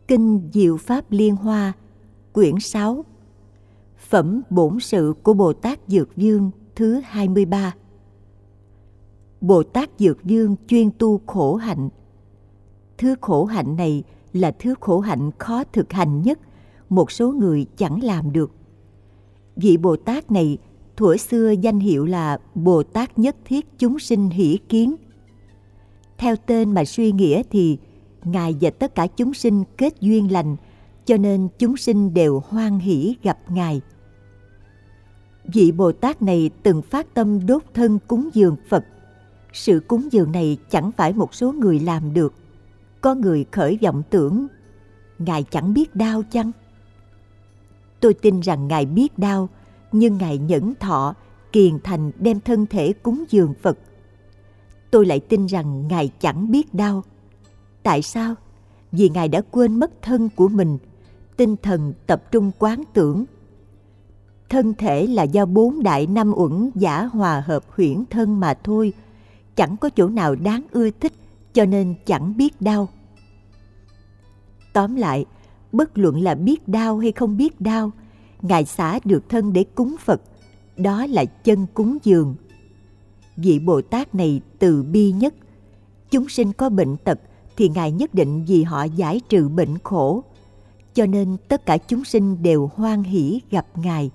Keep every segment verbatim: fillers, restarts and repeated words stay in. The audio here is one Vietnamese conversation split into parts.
Kinh Diệu Pháp Liên Hoa, quyển sáu, Phẩm Bổn Sự của Bồ Tát Dược Dương thứ hai mươi ba. Bồ Tát Dược Dương chuyên tu khổ hạnh. Thứ khổ hạnh này là thứ khổ hạnh khó thực hành nhất, một số người chẳng làm được. Vị Bồ Tát này thuở xưa danh hiệu là Bồ Tát Nhất Thiết Chúng Sinh Hỷ Kiến. Theo tên mà suy nghĩa thì Ngài và tất cả chúng sinh kết duyên lành, cho nên chúng sinh đều hoan hỷ gặp Ngài. Vị Bồ Tát này từng phát tâm đốt thân cúng dường Phật. Sự cúng dường này chẳng phải một số người làm được. Có người khởi vọng tưởng, Ngài chẳng biết đau chăng? Tôi tin rằng Ngài biết đau, nhưng Ngài nhẫn thọ, kiền thành đem thân thể cúng dường Phật. Tôi lại tin rằng Ngài chẳng biết đau. Tại sao? Vì Ngài đã quên mất thân của mình, tinh thần tập trung quán tưởng. Thân thể là do bốn đại năm uẩn giả hòa hợp huyễn thân mà thôi, chẳng có chỗ nào đáng ưa thích, cho nên chẳng biết đau. Tóm lại, bất luận là biết đau hay không biết đau, Ngài xả được thân để cúng Phật, đó là chân cúng dường. Vị Bồ Tát này từ bi nhất. Chúng sinh có bệnh tật thì Ngài nhất định vì họ giải trừ bệnh khổ, cho nên tất cả chúng sinh đều hoan hỷ gặp Ngài.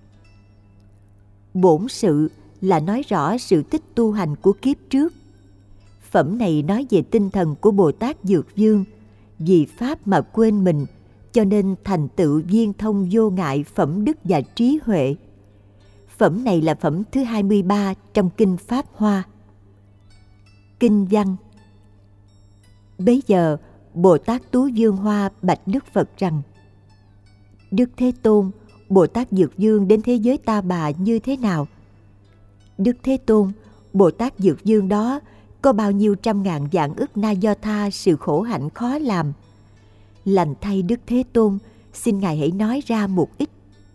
Bổn sự là nói rõ sự tích tu hành của kiếp trước. Phẩm này nói về tinh thần của Bồ Tát Dược Dương, vì Pháp mà quên mình, cho nên thành tựu viên thông vô ngại phẩm đức và trí huệ. Phẩm này là phẩm thứ hai mươi ba trong Kinh Pháp Hoa. Kinh văn. Bấy giờ, Bồ Tát Tú Dương Hoa bạch Đức Phật rằng: Đức Thế Tôn, Bồ Tát Dược Dương đến thế giới Ta Bà như thế nào? Đức Thế Tôn, Bồ Tát Dược Dương đó có bao nhiêu trăm ngàn vạn ức na do tha sự khổ hạnh khó làm. Lành thay Đức Thế Tôn, xin Ngài hãy nói ra một ít.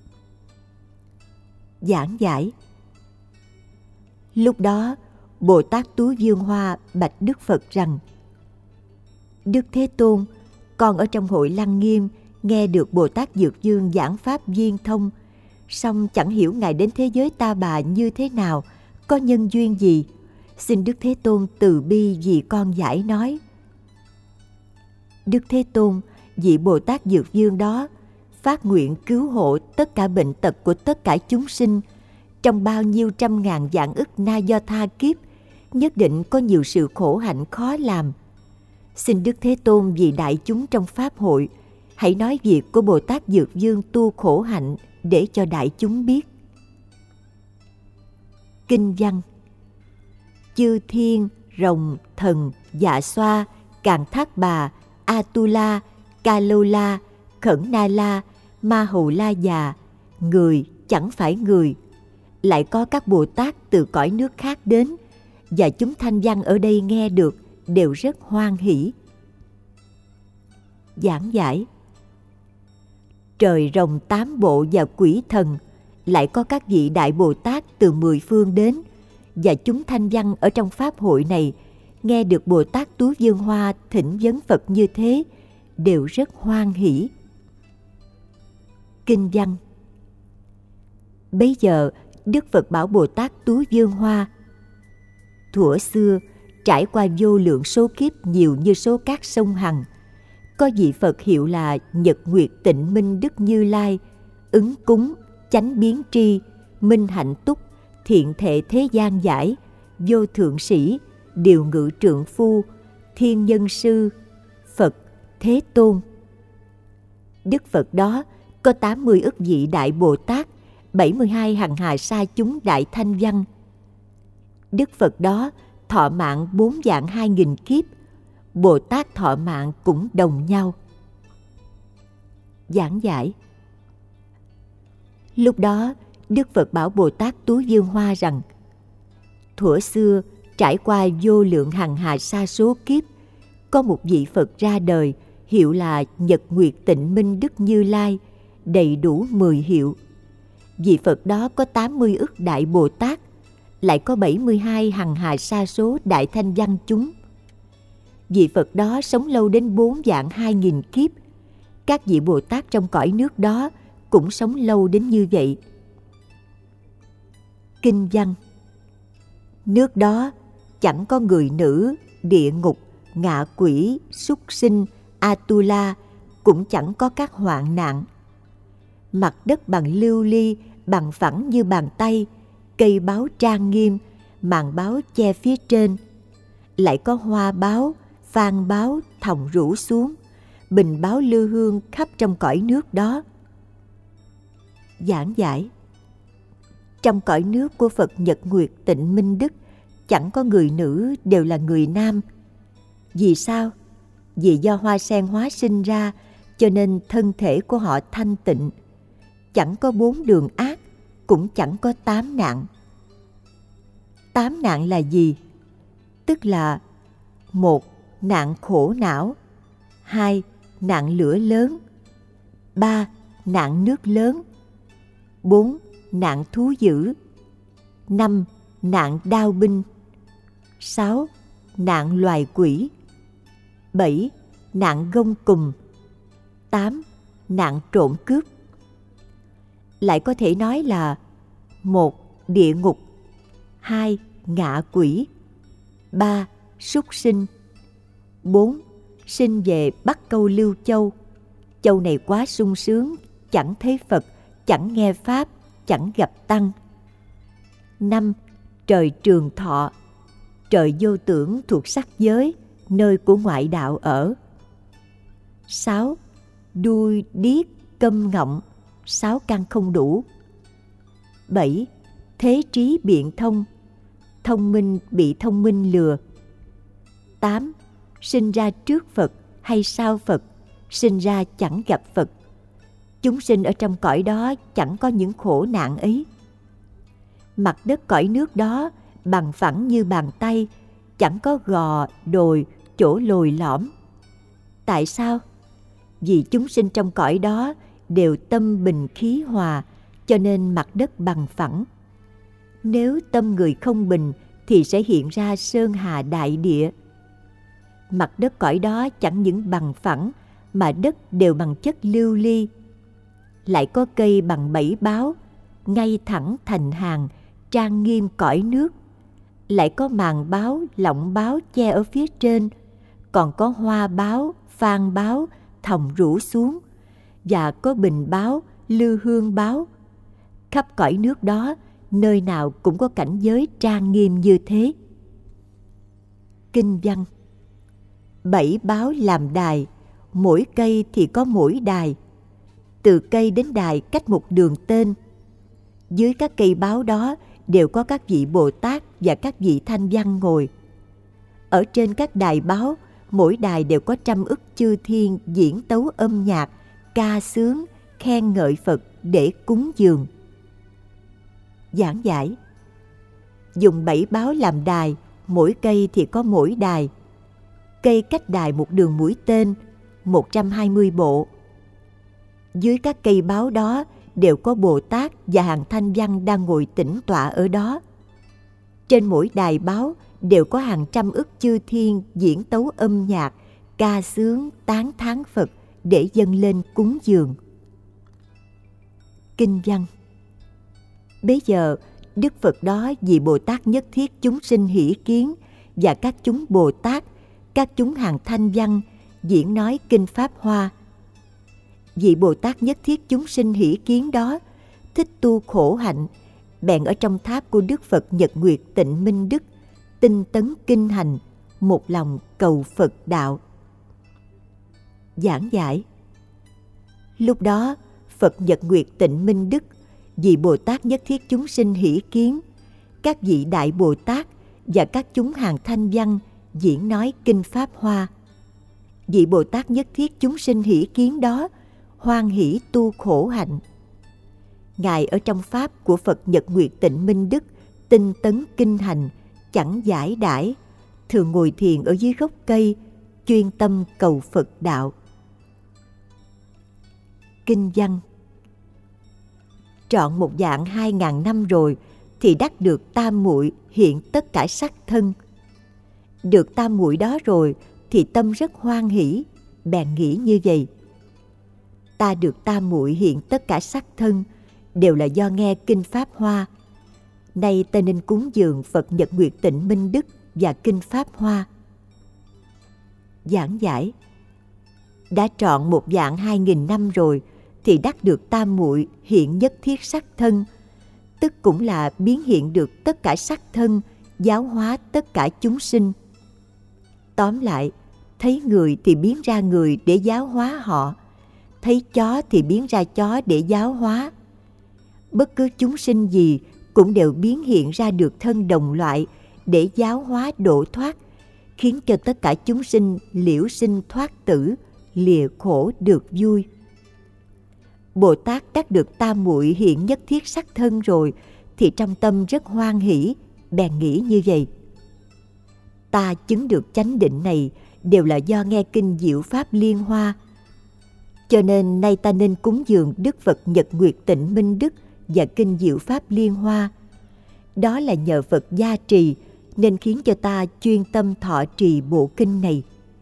Giảng giải. Lúc đó, Bồ Tát Tú Dương Hoa bạch Đức Phật rằng: Đức Thế Tôn, con ở trong hội Lăng Nghiêm nghe được Bồ Tát Dược Dương giảng pháp viên thông, song chẳng hiểu Ngài đến thế giới Ta Bà như thế nào, có nhân duyên gì. Xin Đức Thế Tôn từ bi vì con giải nói. Đức Thế Tôn, vị Bồ Tát Dược Dương đó phát nguyện cứu hộ tất cả bệnh tật của tất cả chúng sinh. Trong bao nhiêu trăm ngàn vạn ức na do tha kiếp, nhất định có nhiều sự khổ hạnh khó làm. Xin Đức Thế Tôn vì đại chúng trong Pháp hội, hãy nói việc của Bồ Tát Dược Dương tu khổ hạnh để cho đại chúng biết. Kinh văn. Chư thiên, rồng, thần, dạ xoa, càn thác bà, Atula, Kalola, Khẩn Na La, Ma Hầu La Già, người chẳng phải người, lại có các Bồ Tát từ cõi nước khác đến, và chúng thanh văn ở đây nghe được đều rất hoan hỷ. Giảng giải. Trời rồng tám bộ và quỷ thần, lại có các vị đại Bồ Tát từ mười phương đến, và chúng thanh văn ở trong Pháp hội này nghe được Bồ Tát Tú Dương Hoa thỉnh vấn Phật như thế, đều rất hoan hỷ. Kinh văn. Bấy giờ Đức Phật bảo Bồ Tát Tú Dương Hoa: Thuở xưa, trải qua vô lượng số kiếp nhiều như số cát sông Hằng, có vị Phật hiệu là Nhật Nguyệt Tịnh Minh Đức Như Lai, ứng cúng, chánh biến tri, minh hạnh túc, thiện thệ thế gian giải, vô thượng sĩ, điều ngự trượng phu, thiên nhân sư, Phật, Thế Tôn. Đức Phật đó có tám mươi ức vị đại Bồ Tát, bảy mươi hai hằng hà sa chúng đại thanh văn. Đức Phật đó thọ mạng bốn vạn hai nghìn kiếp, Bồ Tát thọ mạng cũng đồng nhau. Giảng giải. Lúc đó, Đức Phật bảo Bồ Tát Tú Dương Hoa rằng: Thuở xưa, trải qua vô lượng hằng hà sa số kiếp, có một vị Phật ra đời, hiệu là Nhật Nguyệt Tịnh Minh Đức Như Lai, đầy đủ mười hiệu. Vị Phật đó có tám mươi ức đại Bồ Tát, lại có bảy mươi hai hằng hà sa số đại thanh văn chúng. Vị Phật đó sống lâu đến bốn vạn hai nghìn kiếp, các vị Bồ Tát trong cõi nước đó cũng sống lâu đến như vậy. Kinh văn: nước đó chẳng có người nữ, địa ngục, ngạ quỷ, súc sinh, Atula, cũng chẳng có các hoạn nạn. Mặt đất bằng lưu ly, bằng phẳng như bàn tay, cây báo trang nghiêm, màn báo che phía trên. Lại có hoa báo, phan báo thòng rủ xuống, bình báo lư hương khắp trong cõi nước đó. Giảng giải: trong cõi nước của Phật Nhật Nguyệt Tịnh Minh Đức chẳng có người nữ, đều là người nam. Vì sao? Vì do hoa sen hóa sinh ra, cho nên thân thể của họ thanh tịnh. Chẳng có bốn đường ác, cũng chẳng có tám nạn. Tám nạn là gì? Tức là: một, nạn khổ não; hai, nạn lửa lớn; ba, nạn nước lớn; bốn, nạn thú dữ; năm, nạn đao binh; sáu, nạn loài quỷ; bảy, nạn gông cùm; tám, nạn trộm cướp. Lại có thể nói là: một, địa ngục; hai, ngạ quỷ; ba, súc sinh; bốn, sinh về Bắc Câu Lưu Châu. Châu này quá sung sướng, chẳng thấy Phật, chẳng nghe Pháp, chẳng gặp Tăng. năm. Trời Trường Thọ, trời vô tưởng thuộc sắc giới, nơi của ngoại đạo ở. sáu. Đuôi, điếc, câm ngọng, sáu căn không đủ. bảy. Thế trí biện thông, thông minh bị thông minh lừa. tám. Sinh ra trước Phật hay sau Phật, sinh ra chẳng gặp Phật. Chúng sinh ở trong cõi đó chẳng có những khổ nạn ấy. Mặt đất cõi nước đó bằng phẳng như bàn tay, chẳng có gò, đồi, chỗ lồi lõm. Tại sao? Vì chúng sinh trong cõi đó đều tâm bình khí hòa, cho nên mặt đất bằng phẳng. Nếu tâm người không bình thì sẽ hiện ra sơn hà đại địa. Mặt đất cõi đó chẳng những bằng phẳng, mà đất đều bằng chất lưu ly. Lại có cây bằng bảy báo, ngay thẳng thành hàng, trang nghiêm cõi nước. Lại có màn báo, lọng báo che ở phía trên, còn có hoa báo, phan báo thòng rủ xuống, và có bình báo, lư hương báo. Khắp cõi nước đó, nơi nào cũng có cảnh giới trang nghiêm như thế. Kinh văn: bảy báo làm đài, mỗi cây thì có mỗi đài. Từ cây đến đài cách một đường tên. Dưới các cây báo đó đều có các vị Bồ Tát và các vị Thanh Văn ngồi. Ở trên các đài báo, mỗi đài đều có trăm ức chư thiên diễn tấu âm nhạc, ca sướng, khen ngợi Phật để cúng dường. Giảng giải: dùng bảy báo làm đài, mỗi cây thì có mỗi đài. Cây cách đài một đường mũi tên, một trăm hai mươi bộ. Dưới các cây báo đó đều có Bồ Tát và hàng Thanh Văn đang ngồi tĩnh tọa ở đó. Trên mỗi đài báo đều có hàng trăm ức chư thiên diễn tấu âm nhạc, ca sướng, tán thán Phật để dâng lên cúng dường. Kinh văn: bấy giờ Đức Phật đó vì Bồ Tát nhất thiết chúng sinh hỷ kiến, và các chúng Bồ Tát, các chúng hàng Thanh Văn diễn nói kinh Pháp Hoa. Vị Bồ Tát nhất thiết chúng sinh hỷ kiến đó thích tu khổ hạnh, bèn ở trong tháp của Đức Phật Nhật Nguyệt Tịnh Minh Đức tinh tấn kinh hành, một lòng cầu Phật đạo. Giảng giải: lúc đó Phật Nhật Nguyệt Tịnh Minh Đức vì Bồ Tát nhất thiết chúng sinh hỷ kiến, các vị Đại Bồ Tát và các chúng hàng Thanh Văn diễn nói kinh Pháp Hoa. Vị Bồ Tát nhất thiết chúng sinh hỷ kiến đó hoan hỷ tu khổ hạnh. Ngài ở trong Pháp của Phật Nhật Nguyệt Tịnh Minh Đức tinh tấn kinh hành, chẳng giải đãi, thường ngồi thiền ở dưới gốc cây, chuyên tâm cầu Phật đạo. Kinh văn: trọn một dạng hai ngàn năm rồi thì đắc được tam muội hiện tất cả sắc thân. Được tam muội đó rồi thì tâm rất hoan hỷ, bèn nghĩ như vậy: ta được tam muội hiện tất cả sắc thân đều là do nghe kinh Pháp Hoa. Nay ta nên cúng dường Phật Nhật Nguyệt Tịnh Minh Đức và kinh Pháp Hoa. Giảng giải: đã trọn một vạn hai nghìn năm rồi thì đắc được tam muội hiện nhất thiết sắc thân, tức cũng là biến hiện được tất cả sắc thân, giáo hóa tất cả chúng sinh. Tóm lại, thấy người thì biến ra người để giáo hóa họ, thấy chó thì biến ra chó để giáo hóa. Bất cứ chúng sinh gì cũng đều biến hiện ra được thân đồng loại để giáo hóa độ thoát, khiến cho tất cả chúng sinh liễu sinh thoát tử, lìa khổ được vui. Bồ Tát đắc được tam muội hiện nhất thiết sắc thân rồi thì trong tâm rất hoan hỷ, bèn nghĩ như vậy: ta chứng được chánh định này đều là do nghe kinh Diệu Pháp Liên Hoa. Cho nên nay ta nên cúng dường Đức Phật Nhật Nguyệt Tịnh Minh Đức và kinh Diệu Pháp Liên Hoa. Đó là nhờ Phật gia trì nên khiến cho ta chuyên tâm thọ trì bộ kinh này.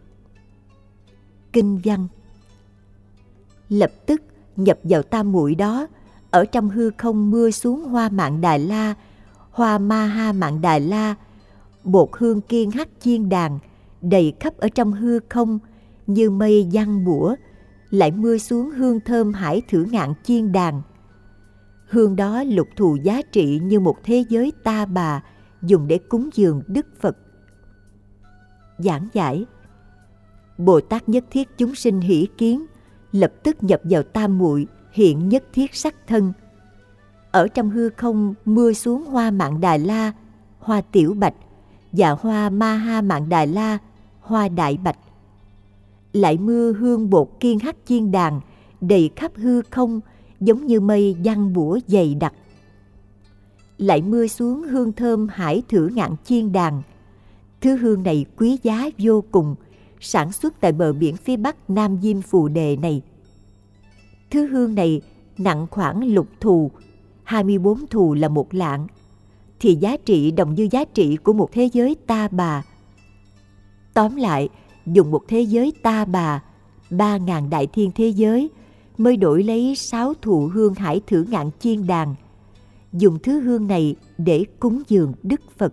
Kinh văn: lập tức nhập vào tam muội đó, ở trong hư không mưa xuống hoa Mạn Đà La, hoa Ma Ha Mạn Đà La, bột hương kiên hắc chiên đàn, đầy khắp ở trong hư không như mây giăng bủa, lại mưa xuống hương thơm hải thử ngạn chiên đàn. Hương đó lục thù giá trị như một thế giới ta bà, dùng để cúng dường Đức Phật. Giảng giải: Bồ Tát nhất thiết chúng sinh hỷ kiến, lập tức nhập vào tam muội hiện nhất thiết sắc thân. Ở trong hư không mưa xuống hoa Mạn Đà La, hoa Tiểu Bạch, và hoa Ma Ha Mạn Đà La, hoa Đại Bạch. Lại mưa hương bột kiên hắc chiên đàn, đầy khắp hư không giống như mây giăng bủa dày đặc. Lại mưa xuống hương thơm hải thử ngạn chiên đàn. Thứ hương này quý giá vô cùng, sản xuất tại bờ biển phía bắc Nam Diêm Phù Đề này. Thứ hương này nặng khoảng lục thù, hai mươi bốn thù là một lạng, thì giá trị đồng như giá trị của một thế giới ta bà. Tóm lại, dùng một thế giới ta bà, ba ngàn đại thiên thế giới, mới đổi lấy sáu thụ hương hải thử ngạn chiên đàn. Dùng thứ hương này để cúng dường Đức Phật.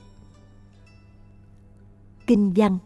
Kinh văn: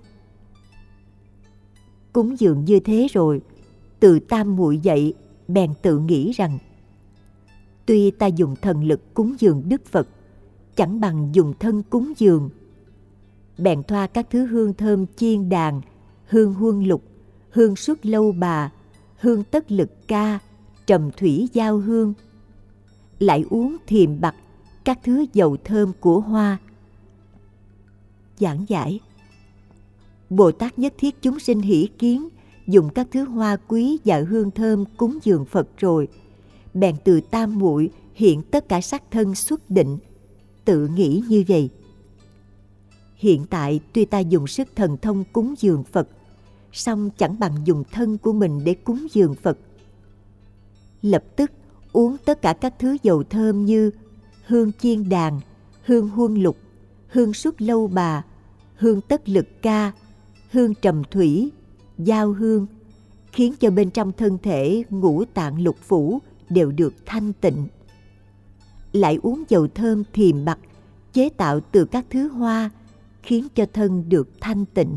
cúng dường như thế rồi, từ tam muội dậy, bèn tự nghĩ rằng: tuy ta dùng thần lực cúng dường Đức Phật, chẳng bằng dùng thân cúng dường. Bèn thoa các thứ hương thơm chiên đàn, hương huân lục, hương xuất lâu bà, hương tất lực ca, trầm thủy giao hương. Lại uống thiềm bạc các thứ dầu thơm của hoa. Giảng giải: Bồ Tát nhất thiết chúng sinh hỷ kiến, dùng các thứ hoa quý và hương thơm cúng dường Phật rồi, bèn từ tam muội hiện tất cả sắc thân xuất định, tự nghĩ như vậy: hiện tại tuy ta dùng sức thần thông cúng dường Phật, song chẳng bằng dùng thân của mình để cúng dường Phật. Lập tức uống tất cả các thứ dầu thơm như hương chiên đàn, hương huân lục, hương xuất lâu bà, hương tất lực ca, hương trầm thủy, giao hương, khiến cho bên trong thân thể ngũ tạng lục phủ đều được thanh tịnh. Lại uống dầu thơm thiềm bạc chế tạo từ các thứ hoa, khiến cho thân được thanh tịnh.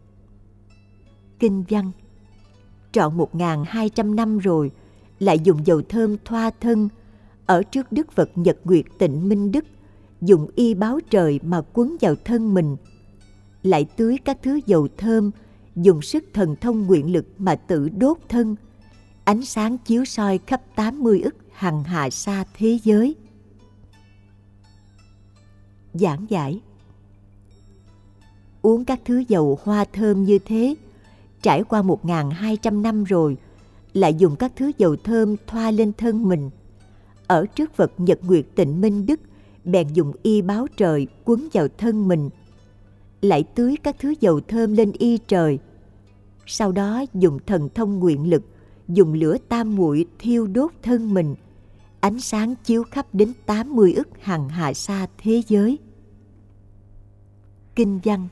Kinh văn: trọn một ngàn hai trăm năm rồi, lại dùng dầu thơm thoa thân, ở trước Đức Phật Nhật Nguyệt Tịnh Minh Đức, dùng y báo trời mà quấn vào thân mình. Lại tưới các thứ dầu thơm, dùng sức thần thông nguyện lực mà tự đốt thân, ánh sáng chiếu soi khắp tám mươi ức hằng hà sa thế giới. Giảng giải: uống các thứ dầu hoa thơm như thế, trải qua một ngàn hai trăm năm rồi, lại dùng các thứ dầu thơm thoa lên thân mình. Ở trước Phật Nhật Nguyệt Tịnh Minh Đức, bèn dùng y báo trời quấn vào thân mình. Lại tưới các thứ dầu thơm lên y trời. Sau đó dùng thần thông nguyện lực, dùng lửa tam muội thiêu đốt thân mình, ánh sáng chiếu khắp đến tám mươi ức hằng hà sa thế giới. Kinh văn: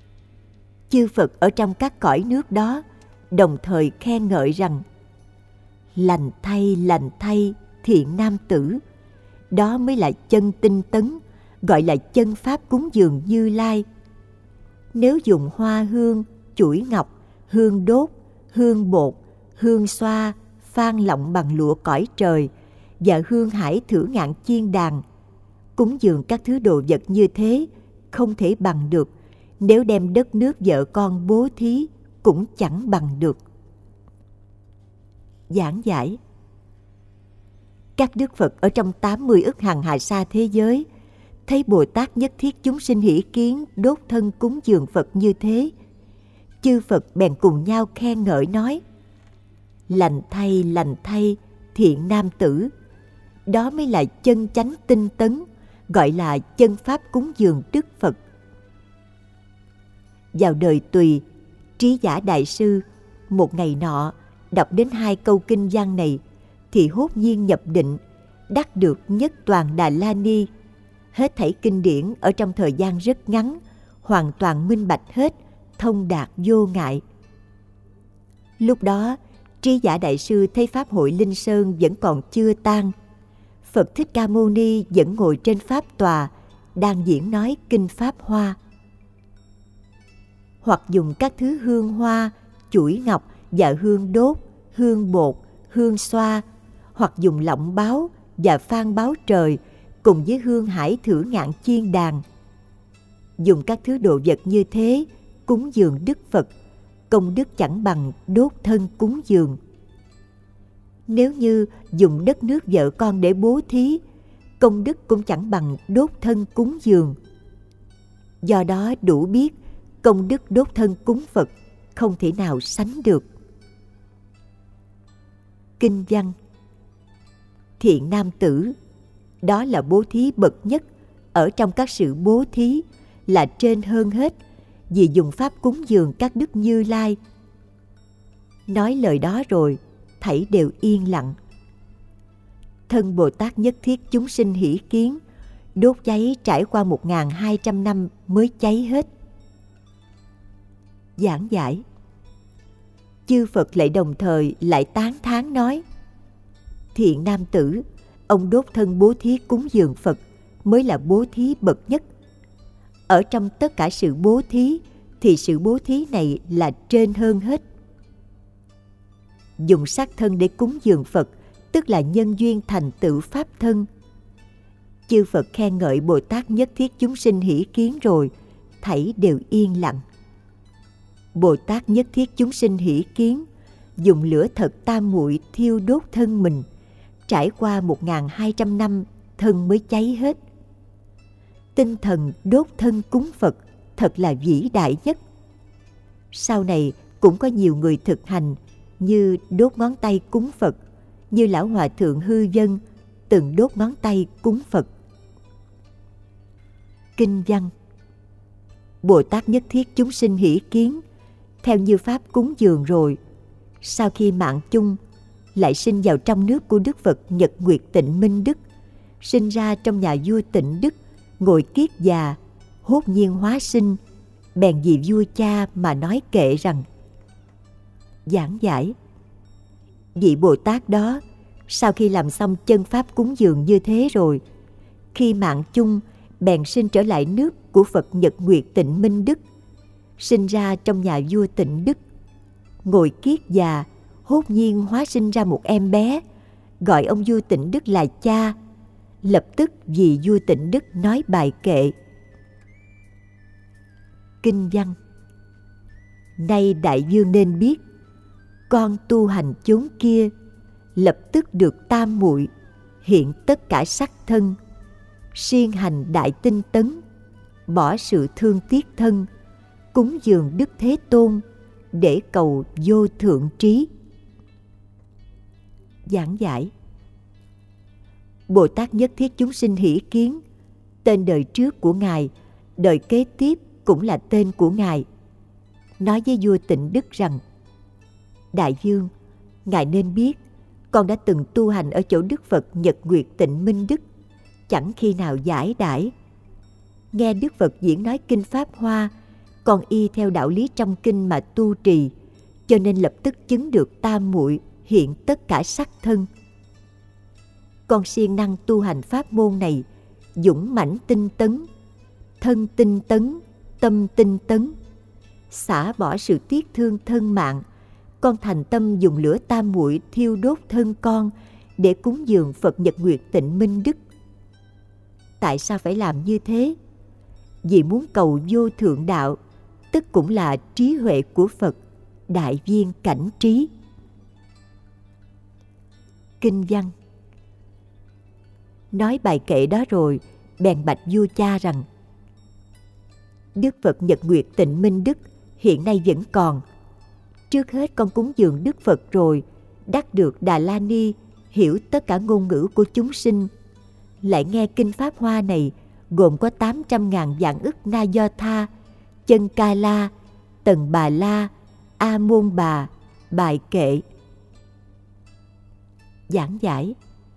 chư Phật ở trong các cõi nước đó đồng thời khen ngợi rằng: Lành thay, lành thay, thiện nam tử. Đó mới là chân tinh tấn, gọi là chân pháp cúng dường Như Lai. Nếu dùng hoa hương, chuỗi ngọc, hương đốt, hương bột, hương xoa, phan lọng bằng lụa cõi trời và hương hải thử ngạn chiên đàn, cúng dường các thứ đồ vật như thế không thể bằng được. Nếu đem đất nước vợ con bố thí cũng chẳng bằng được. Giảng giải. Các đức Phật ở trong tám mươi ức hằng hà sa thế giới thấy Bồ Tát nhất thiết chúng sinh hỷ kiến đốt thân cúng dường Phật như thế, chư Phật bèn cùng nhau khen ngợi nói: lành thay, lành thay, thiện nam tử. Đó mới là chân chánh tinh tấn, gọi là chân pháp cúng dường Đức Phật. Vào đời Tùy, Trí Giả Đại Sư một ngày nọ đọc đến hai câu kinh văn này thì hốt nhiên nhập định, đắc được nhất toàn Đà La Ni. Hết thảy kinh điển ở trong thời gian rất ngắn, hoàn toàn minh bạch hết, thông đạt vô ngại. Lúc đó, Trí Giả Đại Sư thấy Pháp hội Linh Sơn vẫn còn chưa tan. Phật Thích Ca Mâu Ni vẫn ngồi trên Pháp tòa, đang diễn nói kinh Pháp Hoa. Hoặc dùng các thứ hương hoa, chuỗi ngọc và hương đốt, hương bột, hương xoa, hoặc dùng lọng báo và phan báo trời cùng với hương hải thử ngạn chiên đàn. Dùng các thứ đồ vật như thế cúng dường Đức Phật, công đức chẳng bằng đốt thân cúng dường. Nếu như dùng đất nước vợ con để bố thí, công đức cũng chẳng bằng đốt thân cúng dường. Do đó đủ biết công đức đốt thân cúng Phật không thể nào sánh được. Kinh văn. Thiện nam tử, đó là bố thí bậc nhất ở trong các sự bố thí, là trên hơn hết, vì dùng pháp cúng dường các đức Như Lai. Nói lời đó rồi, thảy đều yên lặng. Thân Bồ Tát nhất thiết chúng sinh hỷ kiến, đốt cháy trải qua một nghìn hai trăm năm mới cháy hết. Giảng giải. Chư Phật lại đồng thời lại tán thán nói: thiện nam tử, ông đốt thân bố thí cúng dường Phật mới là bố thí bậc nhất. Ở trong tất cả sự bố thí thì sự bố thí này là trên hơn hết. Dùng xác thân để cúng dường Phật tức là nhân duyên thành tựu pháp thân. Chư Phật khen ngợi Bồ Tát nhất thiết chúng sinh hỷ kiến rồi, thảy đều yên lặng. Bồ Tát nhất thiết chúng sinh hỷ kiến, dùng lửa thật tam muội thiêu đốt thân mình, trải qua một nghìn hai trăm năm thân mới cháy hết. Tinh thần đốt thân cúng Phật thật là vĩ đại nhất. Sau này cũng có nhiều người thực hành như đốt ngón tay cúng Phật, như Lão Hòa Thượng Hư Vân từng đốt ngón tay cúng Phật. Kinh văn. Bồ Tát nhất thiết chúng sinh hỷ kiến, theo như pháp cúng dường rồi, sau khi mạng chung lại sinh vào trong nước của Đức Phật Nhật Nguyệt Tịnh Minh Đức, sinh ra trong nhà vua Tịnh Đức, ngồi kiết già, hốt nhiên hóa sinh, bèn vì vua cha mà nói kệ rằng. Giảng giải. Vị Bồ Tát đó, sau khi làm xong chân pháp cúng dường như thế rồi, khi mạng chung bèn sinh trở lại nước của Phật Nhật Nguyệt Tịnh Minh Đức, sinh ra trong nhà vua Tịnh Đức, ngồi kiết già, hốt nhiên hóa sinh ra một em bé, gọi ông vua Tịnh Đức là cha. Lập tức vì vua Tịnh Đức nói bài kệ. Kinh văn. Nay đại vương nên biết, con tu hành chốn kia, lập tức được tam muội, hiện tất cả sắc thân, siêng hành đại tinh tấn, bỏ sự thương tiếc thân, cúng dường Đức Thế Tôn, để cầu vô thượng trí. Giảng giải. Bồ Tát nhất thiết chúng sinh hỷ kiến, tên đời trước của Ngài, đời kế tiếp cũng là tên của Ngài. Nói với vua Tịnh Đức rằng: Đại vương, Ngài nên biết, con đã từng tu hành ở chỗ Đức Phật Nhật Nguyệt Tịnh Minh Đức, chẳng khi nào giải đãi. Nghe Đức Phật diễn nói kinh Pháp Hoa, con y theo đạo lý trong kinh mà tu trì, cho nên lập tức chứng được tam muội, hiện tất cả sắc thân. Con siêng năng tu hành pháp môn này, dũng mãnh tinh tấn, thân tinh tấn, tâm tinh tấn, xả bỏ sự tiếc thương thân mạng. Con thành tâm dùng lửa tam muội thiêu đốt thân con để cúng dường Phật Nhật Nguyệt Tịnh Minh Đức. Tại sao phải làm như thế? Vì muốn cầu vô thượng đạo, tức cũng là trí huệ của Phật, đại viên cảnh trí. Kinh văn. Nói bài kệ đó rồi, bèn bạch vua cha rằng: Đức Phật Nhật Nguyệt Tịnh Minh Đức hiện nay vẫn còn. Trước hết con cúng dường Đức Phật rồi, đắc được Đà La Ni, hiểu tất cả ngôn ngữ của chúng sinh. Lại nghe kinh Pháp Hoa này, gồm có tám trăm ngàn vạn ức Na Do Tha, Chân Ca La, Tần Bà La, A Môn Bà, bài kệ. Giảng giải.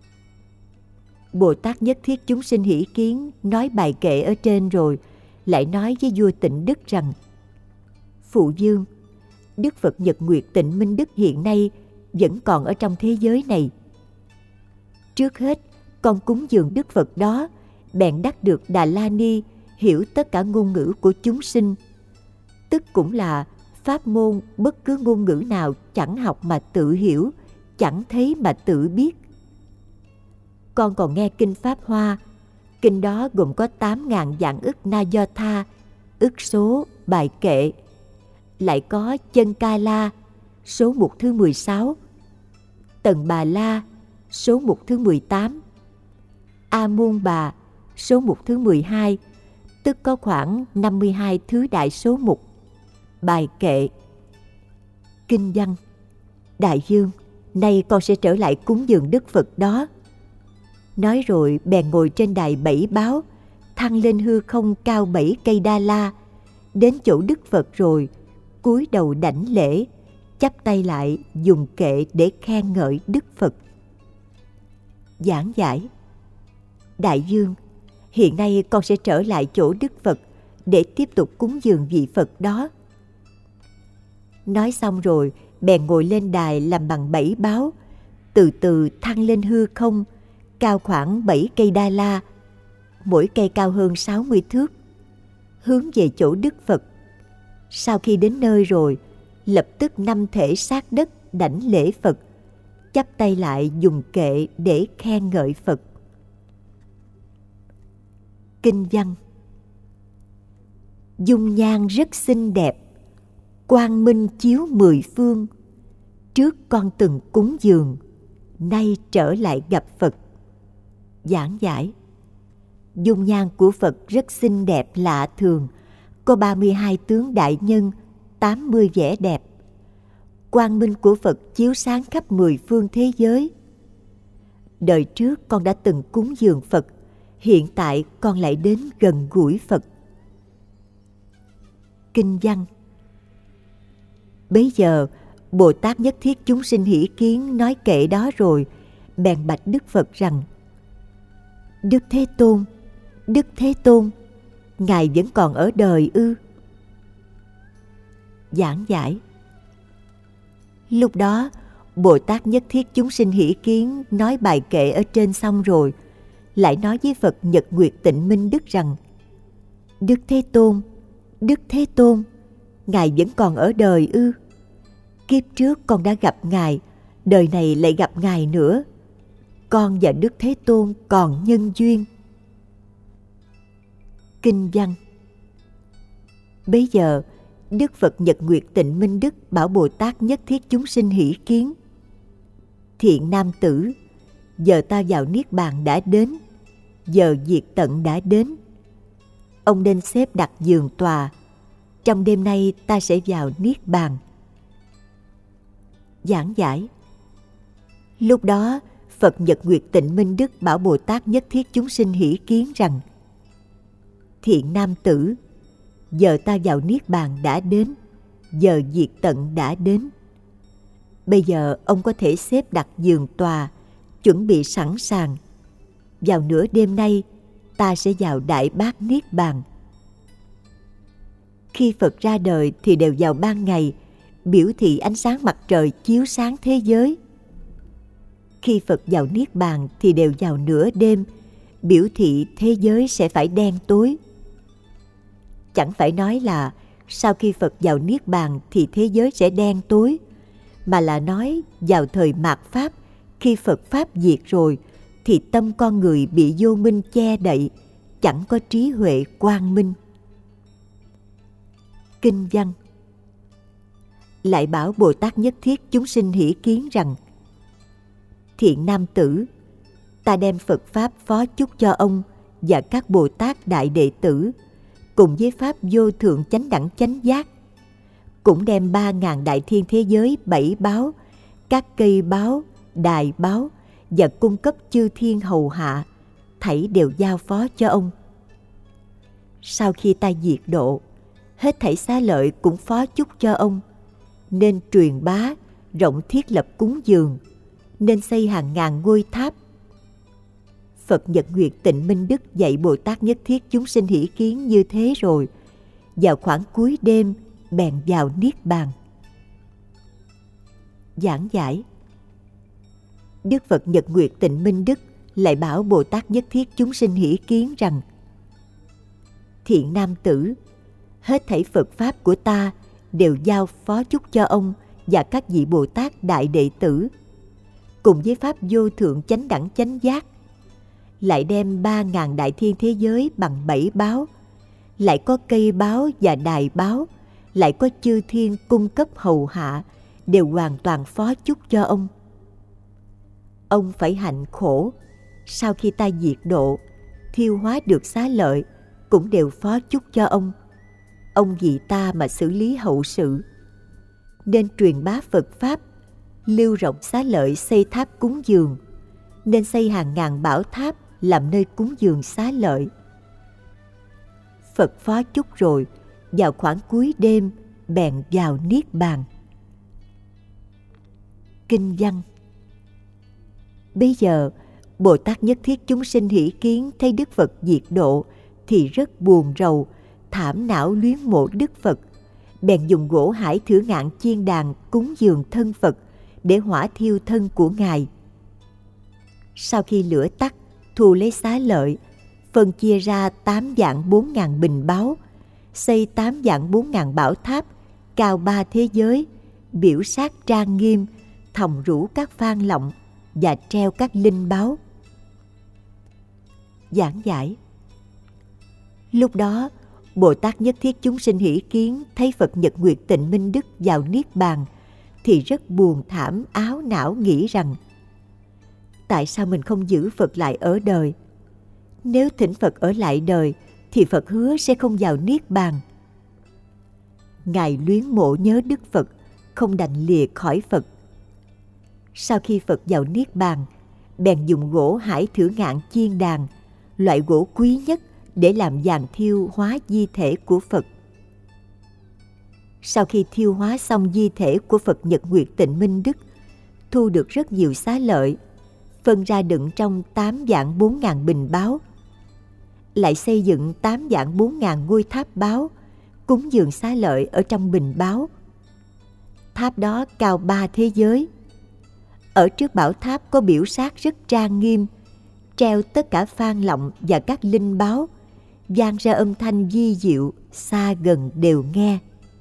Bồ Tát nhất thiết chúng sinh hỷ kiến nói bài kệ ở trên rồi, lại nói với vua Tịnh Đức rằng: Phụ vương, Đức Phật Nhật Nguyệt Tịnh Minh Đức hiện nay vẫn còn ở trong thế giới này. Trước hết, con cúng dường Đức Phật đó, bèn đắc được Đà La Ni, hiểu tất cả ngôn ngữ của chúng sinh. Tức cũng là pháp môn bất cứ ngôn ngữ nào chẳng học mà tự hiểu, chẳng thấy mà tự biết. Con còn nghe kinh Pháp Hoa, kinh đó gồm có tám ngàn vạn ức Na Do Tha, ức số, bài kệ. Lại có Chân Ca La, số mục thứ mười sáu, Tần Bà La, số mục thứ mười tám, A Môn Bà, số mục thứ mười hai, tức có khoảng năm mươi hai thứ đại số mục, bài kệ. Kinh văn. Đại vương, nay con sẽ trở lại cúng dường Đức Phật đó. Nói rồi bèn ngồi trên đài bảy báo, thăng lên hư không cao bảy cây đa la, đến chỗ Đức Phật rồi, cúi đầu đảnh lễ, chắp tay lại dùng kệ để khen ngợi Đức Phật. Giảng giải. Đại vương, hiện nay con sẽ trở lại chỗ Đức Phật để tiếp tục cúng dường vị Phật đó. Nói xong rồi, bèn ngồi lên đài làm bằng bảy báo, từ từ thăng lên hư không, cao khoảng bảy cây đa la, mỗi cây cao hơn sáu mươi thước, hướng về chỗ Đức Phật. Sau khi đến nơi rồi, lập tức năm thể sát đất đảnh lễ Phật, chắp tay lại dùng kệ để khen ngợi Phật. Kinh văn. Dung nhan rất xinh đẹp, quang minh chiếu mười phương. Trước con từng cúng dường, nay trở lại gặp Phật. Giảng giải. Dung nhan của Phật rất xinh đẹp lạ thường, có ba mươi hai tướng đại nhân, tám mươi vẻ đẹp. Quang minh của Phật chiếu sáng khắp mười phương thế giới. Đời trước con đã từng cúng dường Phật, hiện tại con lại đến gần gũi Phật. Kinh văn. Bấy giờ, Bồ Tát nhất thiết chúng sinh hỷ kiến nói kệ đó rồi, bèn bạch Đức Phật rằng: Đức Thế Tôn, Đức Thế Tôn, Ngài vẫn còn ở đời ư? Giảng giải. Lúc đó, Bồ Tát nhất thiết chúng sinh hỷ kiến nói bài kệ ở trên xong rồi, lại nói với Phật Nhật Nguyệt Tịnh Minh Đức rằng: Đức Thế Tôn, Đức Thế Tôn, Ngài vẫn còn ở đời ư? Kiếp trước con đã gặp Ngài, đời này lại gặp Ngài nữa. Con và Đức Thế Tôn còn nhân duyên. Kinh văn. Bấy giờ, Đức Phật Nhật Nguyệt Tịnh Minh Đức bảo Bồ Tát nhất thiết chúng sinh hỷ kiến: Thiện nam tử, giờ ta vào Niết Bàn đã đến, giờ diệt tận đã đến. Ông nên xếp đặt giường tòa, trong đêm nay ta sẽ vào Niết Bàn. Giảng giải. Lúc đó, Phật Nhật Nguyệt Tịnh Minh Đức bảo Bồ Tát nhất thiết chúng sinh hỷ kiến rằng: Thiện nam tử, giờ ta vào Niết Bàn đã đến, giờ diệt tận đã đến. Bây giờ ông có thể xếp đặt giường tòa, chuẩn bị sẵn sàng. Vào nửa đêm nay, ta sẽ vào Đại Bát Niết Bàn. Khi Phật ra đời thì đều vào ban ngày, biểu thị ánh sáng mặt trời chiếu sáng thế giới. khi Phật vào Niết Bàn thì đều vào nửa đêm, biểu thị thế giới sẽ phải đen tối. Chẳng phải nói là sau khi Phật vào Niết Bàn thì thế giới sẽ đen tối, mà là nói vào thời mạt Pháp, khi Phật Pháp diệt rồi, thì tâm con người bị vô minh che đậy, chẳng có trí huệ quang minh. Kinh văn lại bảo Bồ Tát nhất thiết chúng sinh hỷ kiến rằng: Thiện nam tử, ta đem Phật Pháp phó chúc cho ông và các Bồ Tát đại đệ tử, cùng với Pháp vô thượng chánh đẳng chánh giác, cũng đem ba ngàn đại thiên thế giới bảy báo, các cây báo, đài báo và cung cấp chư thiên hầu hạ, thảy đều giao phó cho ông. Sau khi ta diệt độ, hết thảy xá lợi cũng phó chúc cho ông, nên truyền bá, rộng thiết lập cúng dường, nên xây hàng ngàn ngôi tháp. Phật Nhật Nguyệt Tịnh Minh Đức dạy Bồ Tát nhất thiết chúng sinh hỷ kiến như thế rồi, vào khoảng cuối đêm bèn vào Niết Bàn. Giảng giải. Đức Phật Nhật Nguyệt Tịnh Minh Đức lại bảo Bồ Tát nhất thiết chúng sinh hỷ kiến rằng: Thiện nam tử, hết thảy Phật Pháp của ta đều giao phó chúc cho ông và các vị Bồ Tát đại đệ tử, cùng với Pháp vô thượng chánh đẳng chánh giác, lại đem ba ngàn đại thiên thế giới bằng bảy báo, lại có cây báo và đài báo, lại có chư thiên cung cấp hầu hạ, đều hoàn toàn phó chúc cho ông. Ông phải hạnh khổ, sau khi ta diệt độ, thiêu hóa được xá lợi, cũng đều phó chúc cho ông. Ông vì ta mà xử lý hậu sự, nên truyền bá Phật Pháp, lưu rộng xá lợi xây tháp cúng dường, nên xây hàng ngàn bảo tháp làm nơi cúng dường xá lợi. Phật phó chúc rồi, vào khoảng cuối đêm bèn vào Niết Bàn. Kinh văn. Bây giờ Bồ Tát nhất thiết chúng sinh hỷ kiến thấy Đức Phật diệt độ thì rất buồn rầu, thảm não luyến mộ Đức Phật, bèn dùng gỗ hải thử ngạn chiên đàn cúng dường thân Phật để hỏa thiêu thân của Ngài. Sau khi lửa tắt, thu lấy xá lợi, phân chia ra tám vạn bốn ngàn bình báu, xây tám vạn bốn ngàn bảo tháp, cao ba thế giới, biểu sát trang nghiêm, thòng rũ các phan lọng và treo các linh báu. Giảng giải. Lúc đó, Bồ Tát nhất thiết chúng sinh hỷ kiến thấy Phật Nhật Nguyệt Tịnh Minh Đức vào Niết Bàn thì rất buồn thảm áo não, nghĩ rằng: tại sao mình không giữ Phật lại ở đời? Nếu thỉnh Phật ở lại đời thì Phật hứa sẽ không vào Niết Bàn. Ngài luyến mộ nhớ Đức Phật, không đành lìa khỏi Phật. Sau khi Phật vào Niết Bàn, bèn dùng gỗ hải thử ngạn chiên đàn, loại gỗ quý nhất, để làm vàng thiêu hóa di thể của Phật. Sau khi thiêu hóa xong di thể của Phật Nhật Nguyệt Tịnh Minh Đức, thu được rất nhiều xá lợi, phân ra đựng trong tám vạn bốn ngàn bình báu, lại xây dựng tám vạn bốn ngàn ngôi tháp báu, cúng dường xá lợi ở trong bình báu. Tháp đó cao ba thế giới. Ở trước bảo tháp có biểu sát rất trang nghiêm, treo tất cả phan lọng và các linh báu, vang ra âm thanh vi diệu, xa gần đều nghe.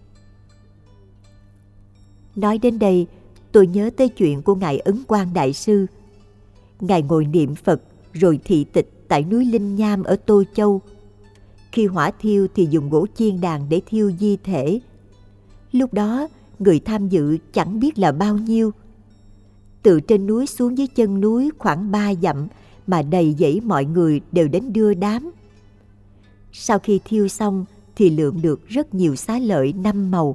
Nói đến đây, tôi nhớ tới chuyện của Ngài Ấn Quang Đại Sư. Ngài ngồi niệm Phật rồi thị tịch tại núi Linh Nham ở Tô Châu. Khi hỏa thiêu thì dùng gỗ chiên đàn để thiêu di thể. Lúc đó, người tham dự chẳng biết là bao nhiêu. Từ trên núi xuống dưới chân núi khoảng ba dặm mà đầy dẫy mọi người đều đến đưa đám. Sau khi thiêu xong thì lượm được rất nhiều xá lợi năm màu.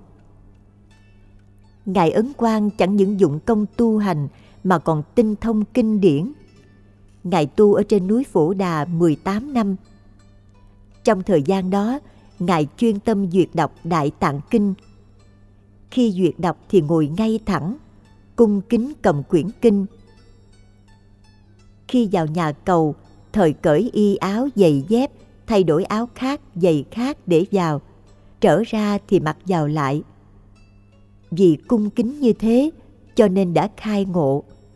Ngài Ấn Quang chẳng những dụng công tu hành mà còn tinh thông kinh điển. Ngài tu ở trên núi Phổ Đà mười tám năm. Trong thời gian đó, Ngài chuyên tâm duyệt đọc Đại Tạng Kinh. Khi duyệt đọc thì ngồi ngay thẳng, cung kính cầm quyển kinh. Khi vào nhà cầu, thời cởi y áo giày dép, thay đổi áo khác, giày khác để vào, trở ra thì mặc vào lại. Vì cung kính như thế cho nên đã khai ngộ.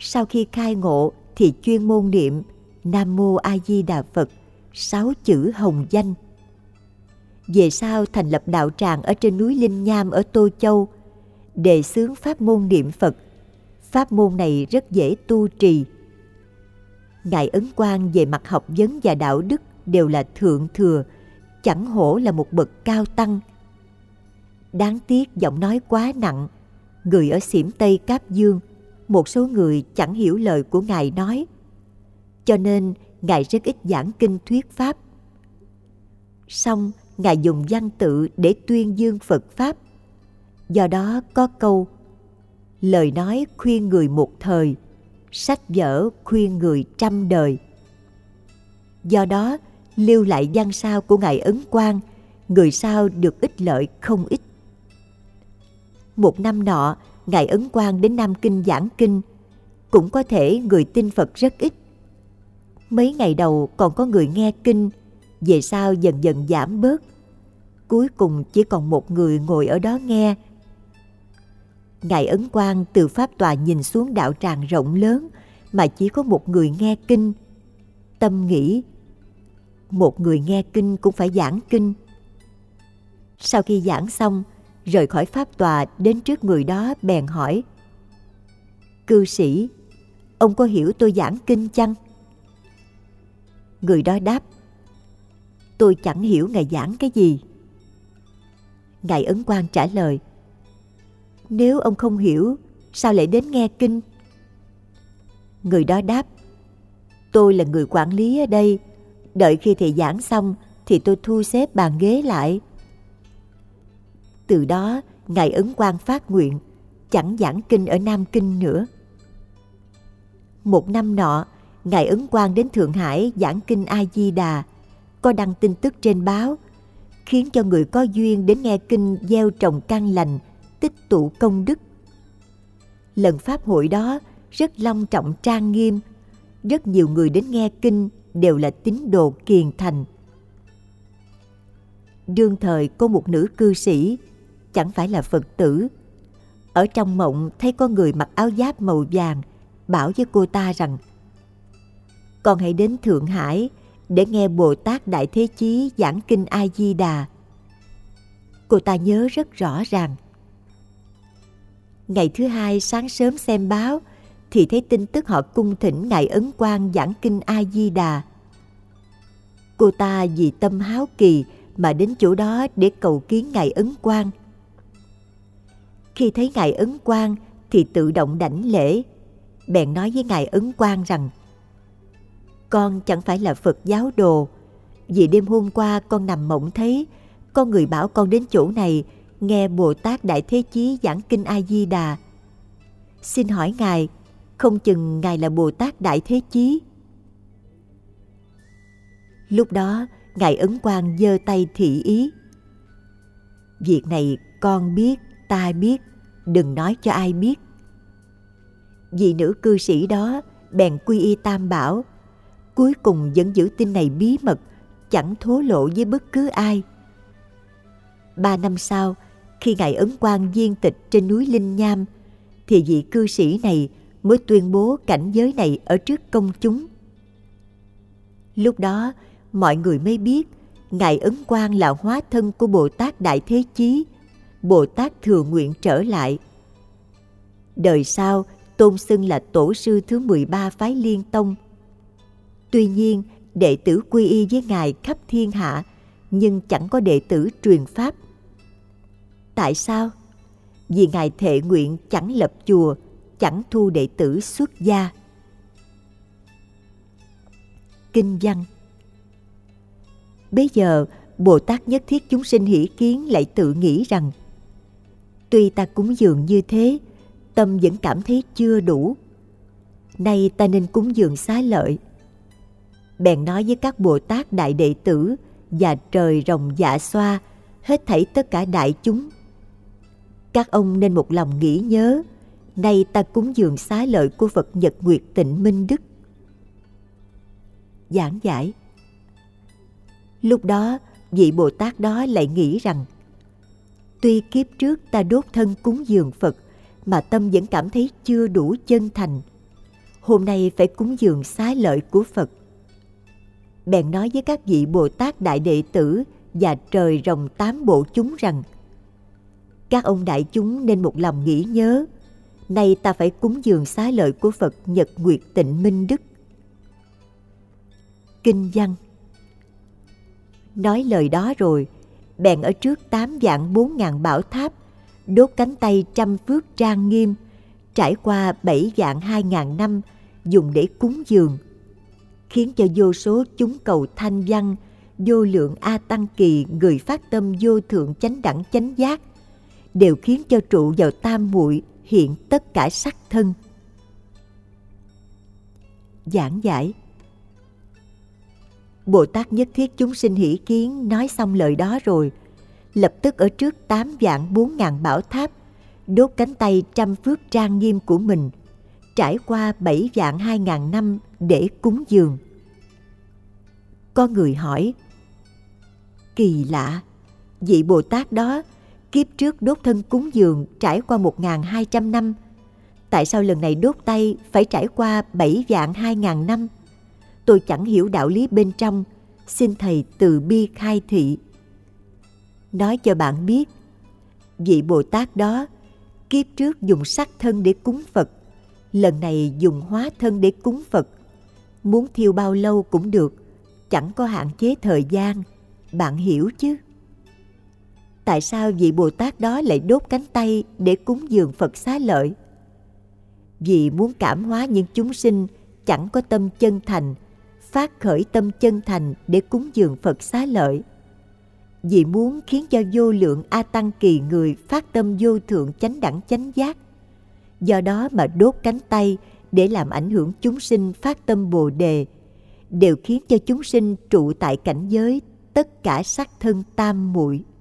Sau khi khai ngộ thì chuyên môn niệm Nam Mô A Di Đà Phật, sáu chữ hồng danh. Về sau thành lập đạo tràng ở trên núi Linh Nham ở Tô Châu, đề xướng pháp môn niệm Phật. Pháp môn này rất dễ tu trì. Ngài Ấn Quang về mặt học vấn và đạo đức đều là thượng thừa, chẳng hổ là một bậc cao tăng. Đáng tiếc giọng nói quá nặng, người ở xỉm Tây Cáp Dương, một số người chẳng hiểu lời của Ngài nói, cho nên Ngài rất ít giảng kinh thuyết pháp. Song Ngài dùng văn tự để tuyên dương Phật Pháp. Do đó có câu: lời nói khuyên người một thời, sách vở khuyên người trăm đời. Do đó lưu lại văn sao của Ngài Ấn Quang, người sau được ích lợi không ít. Một năm nọ, Ngài Ấn Quang đến Nam Kinh giảng kinh, cũng có thể người tin Phật rất ít. Mấy ngày đầu còn có người nghe kinh, về sau dần dần giảm bớt. Cuối cùng chỉ còn một người ngồi ở đó nghe. Ngài Ấn Quang từ pháp tòa nhìn xuống đạo tràng rộng lớn mà chỉ có một người nghe kinh. Tâm nghĩ, một người nghe kinh cũng phải giảng kinh. Sau khi giảng xong, rời khỏi pháp tòa đến trước người đó bèn hỏi: cư sĩ, ông có hiểu tôi giảng kinh chăng? Người đó đáp: tôi chẳng hiểu ngài giảng cái gì. Ngài Ấn Quang trả lời: nếu ông không hiểu, sao lại đến nghe kinh? Người đó đáp: tôi là người quản lý ở đây, đợi khi thầy giảng xong thì tôi thu xếp bàn ghế lại. Từ đó, Ngài Ấn Quang phát nguyện chẳng giảng kinh ở Nam Kinh nữa. Một năm nọ, Ngài Ấn Quang đến Thượng Hải giảng kinh A Di Đà, có đăng tin tức trên báo, khiến cho người có duyên đến nghe kinh gieo trồng căn lành, tích tụ công đức. Lần pháp hội đó rất long trọng trang nghiêm, rất nhiều người đến nghe kinh đều là tín đồ kiền thành. Đương thời có một nữ cư sĩ, chẳng phải là Phật tử, ở trong mộng thấy có người mặc áo giáp màu vàng, bảo với cô ta rằng: con hãy đến Thượng Hải để nghe Bồ Tát Đại Thế Chí giảng kinh A Di Đà. Cô ta nhớ rất rõ ràng. Ngày thứ hai sáng sớm xem báo thì thấy tin tức họ cung thỉnh Ngài Ấn Quang giảng kinh A Di Đà. Cô ta vì tâm háo kỳ mà đến chỗ đó để cầu kiến Ngài Ấn Quang. Khi thấy Ngài Ấn Quang thì tự động đảnh lễ, bèn nói với Ngài Ấn Quang rằng: con chẳng phải là Phật giáo đồ, vì đêm hôm qua con nằm mộng thấy có người bảo con đến chỗ này nghe Bồ Tát Đại Thế Chí giảng kinh A Di Đà. Xin hỏi Ngài, không chừng Ngài là Bồ Tát Đại Thế Chí? Lúc đó Ngài Ấn Quang giơ tay thị ý: việc này con biết, ta biết, đừng nói cho ai biết. Vị nữ cư sĩ đó bèn quy y Tam Bảo, cuối cùng vẫn giữ tin này bí mật, chẳng thố lộ với bất cứ ai. Ba năm sau, khi Ngài Ấn Quang viên tịch trên núi Linh Nham, thì vị cư sĩ này mới tuyên bố cảnh giới này ở trước công chúng. Lúc đó, mọi người mới biết Ngài Ấn Quang là hóa thân của Bồ Tát Đại Thế Chí, Bồ Tát thừa nguyện trở lại. Đời sau tôn xưng là tổ sư thứ mười ba phái Liên Tông. Tuy nhiên, đệ tử quy y với Ngài khắp thiên hạ, nhưng chẳng có đệ tử truyền pháp. Tại sao? Vì Ngài thệ nguyện chẳng lập chùa, chẳng thu đệ tử xuất gia. Kinh văn. Bây giờ, Bồ Tát nhất thiết chúng sinh hỷ kiến lại tự nghĩ rằng: tuy ta cúng dường như thế, tâm vẫn cảm thấy chưa đủ. Nay ta nên cúng dường xá lợi. Bèn nói với các Bồ Tát đại đệ tử và trời rồng dạ xoa, hết thảy tất cả đại chúng: các ông nên một lòng nghĩ nhớ, nay ta cúng dường xá lợi của Phật Nhật Nguyệt Tịnh Minh Đức. Giảng giải. Lúc đó, vị Bồ Tát đó lại nghĩ rằng: tuy kiếp trước ta đốt thân cúng dường Phật, mà tâm vẫn cảm thấy chưa đủ chân thành. hôm nay phải cúng dường xá lợi của Phật. Bèn nói với các vị Bồ Tát đại đệ tử và trời rồng tám bộ chúng rằng: các ông đại chúng nên một lòng nghĩ nhớ, nay ta phải cúng dường xá lợi của Phật Nhật Nguyệt Tịnh Minh Đức. Kinh văn. Nói lời đó rồi, bèn ở trước tám vạn bốn ngàn bảo tháp, đốt cánh tay trăm phước trang nghiêm, trải qua bảy vạn hai ngàn năm, dùng để cúng dường, khiến cho vô số chúng cầu thanh văn, vô lượng A Tăng Kỳ, người phát tâm vô thượng chánh đẳng chánh giác, đều khiến cho trụ vào tam muội hiện tất cả sắc thân. Giảng giải. Bồ Tát nhất thiết chúng sinh hỷ kiến nói xong lời đó rồi, lập tức ở trước tám vạn bốn ngàn bảo tháp, đốt cánh tay trăm phước trang nghiêm của mình, trải qua bảy vạn hai ngàn năm để cúng dường. Có người hỏi: kỳ lạ, vị Bồ Tát đó kiếp trước đốt thân cúng dường trải qua một ngàn hai trăm năm, tại sao lần này đốt tay phải trải qua bảy vạn hai ngàn năm? Tôi chẳng hiểu đạo lý bên trong, xin Thầy từ bi khai thị. Nói cho bạn biết, vị Bồ Tát đó kiếp trước dùng sắc thân để cúng Phật, lần này dùng hóa thân để cúng Phật. Muốn thiêu bao lâu cũng được, chẳng có hạn chế thời gian, bạn hiểu chứ? Tại sao vị Bồ Tát đó lại đốt cánh tay để cúng dường Phật xá lợi? Vì muốn cảm hóa những chúng sinh chẳng có tâm chân thành, phát khởi tâm chân thành để cúng dường Phật xá lợi. Vì muốn khiến cho vô lượng A Tăng Kỳ người phát tâm vô thượng chánh đẳng chánh giác, do đó mà đốt cánh tay để làm ảnh hưởng chúng sinh phát tâm Bồ Đề, đều khiến cho chúng sinh trụ tại cảnh giới tất cả sắc thân tam muội.